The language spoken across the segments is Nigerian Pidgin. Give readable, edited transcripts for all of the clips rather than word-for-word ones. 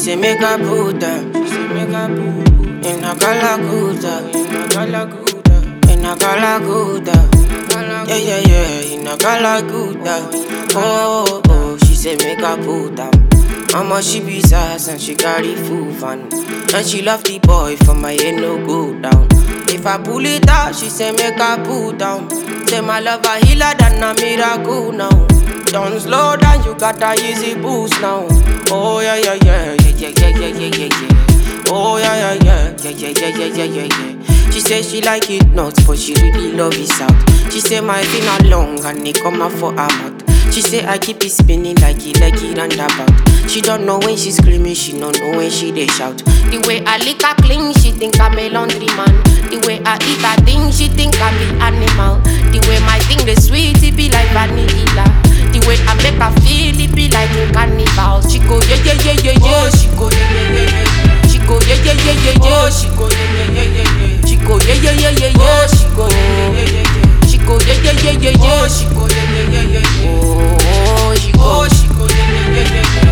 say make I put them. She say make I put in a Galaguda, in a Galaguda, in a Galaguda. Yeah, yeah, yeah, in a Galaguda. Oh, oh, she say make I put them. Mama she be sass and she carry full fun. And she love the boy for my head no go down. If I pull it out, she say make I put down. Say my love a healer than a miracle now. Don't slow down, you got a easy boost now. Oh yeah yeah yeah yeah yeah yeah yeah yeah yeah. Oh yeah yeah yeah yeah yeah yeah yeah yeah yeah. She say she like it nuts, but she really love it out. She say my finger long and it come out for her mouth. She say I keep it spinning like it roundabout. She don't know when she screaming, she don't know when she they shout. The way I lick her clean, she think I'm a laundry man. The way I eat her thing, she think I'm the animal. The way my thing the sweet, it be like vanilla. The way I make her feel, it be like a carnival. She go yeah yeah yeah yeah yeah. She go yeah yeah yeah yeah. She go yeah yeah yeah yeah yeah. She go yeah yeah yeah yeah yeah. She go yeah yeah yeah yeah yeah. She go yeah yeah yeah yeah yeah. She go yeah yeah yeah yeah yeah. She go yeah yeah yeah yeah yeah. Oh, she go yeah yeah yeah yeah yeah.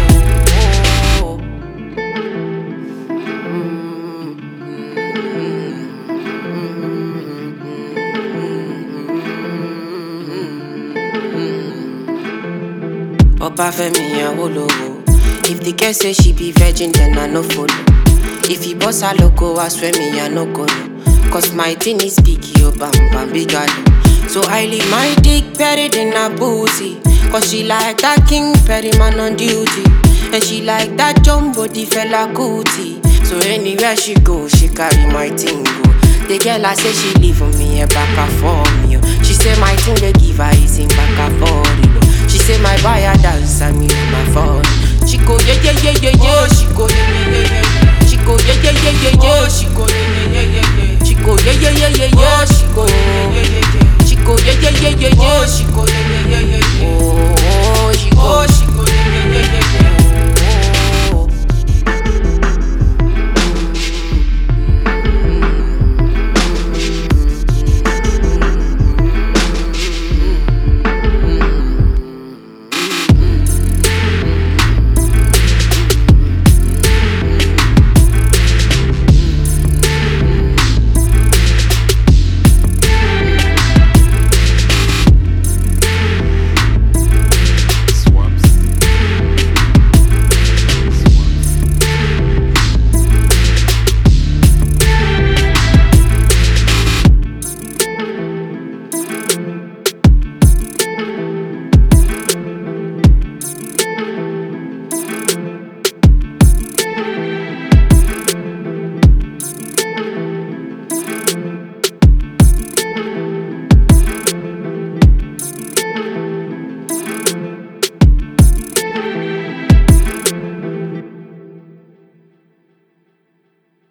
Opa Femi Awolowo. If the girl say she be virgin, then I no follow. If he boss her loco, I swear me I no go no. Cause my thing is big, yo bam bam big galo. So I leave my dick buried in her pussy. Cause she like that King Perry man on duty. And she like that jumbo the fella cootie. So anywhere she go, she carry my thing go. The girl I say she leave for me a back and for me. She say my thing they give her is in back and for it. She say my buyer dance and me my phone. She go yeah yeah yeah yeah yeah. She go yeah yeah yeah yeah. She go yeah yeah yeah yeah yeah. She go yeah yeah yeah yeah yeah.